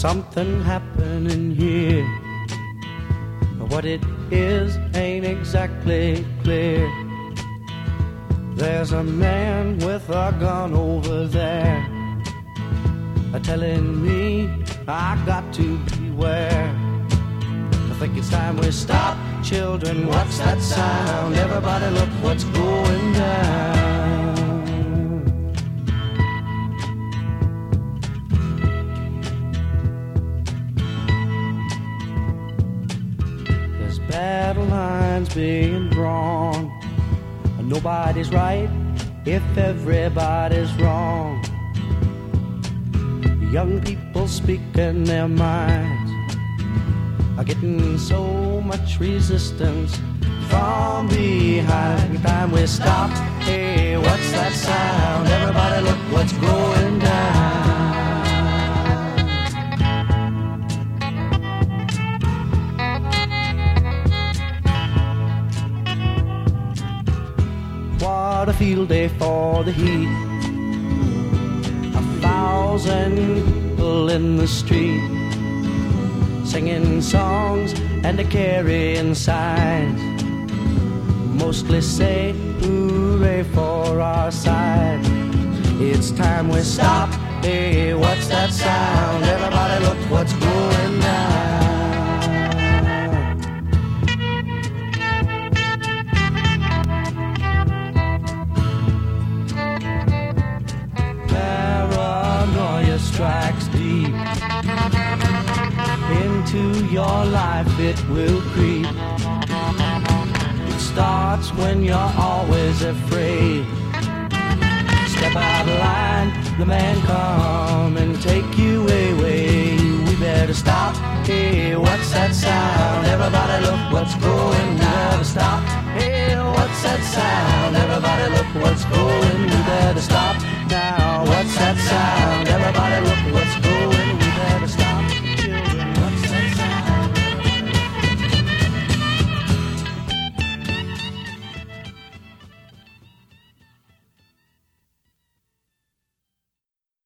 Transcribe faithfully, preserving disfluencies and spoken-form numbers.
something happening here. What it is ain't exactly clear. There's a man with a gun over there, telling me I got to beware. I think it's time we stop. Children, what's that sound? Everybody look what's going down. There's battle lines being drawn. Nobody's right if everybody's wrong. Young people speaking their minds are getting so much resistance from behind. Time we stop. Hey, what's that sound? Everybody look what's going down. What a field day for the heat. A thousand people in the street, singing songs and a carrying signs, mostly say hooray for our side. It's time we stop. Hey, what's that sound? Everybody look what's going down. Paranoia strikes deep into your life, it will creep. It starts when you're always afraid. Step out of line, the man come and take you away. We better stop. Hey, what's that sound? Everybody look what's going down. Stop. Hey, what's that sound? Everybody look what's going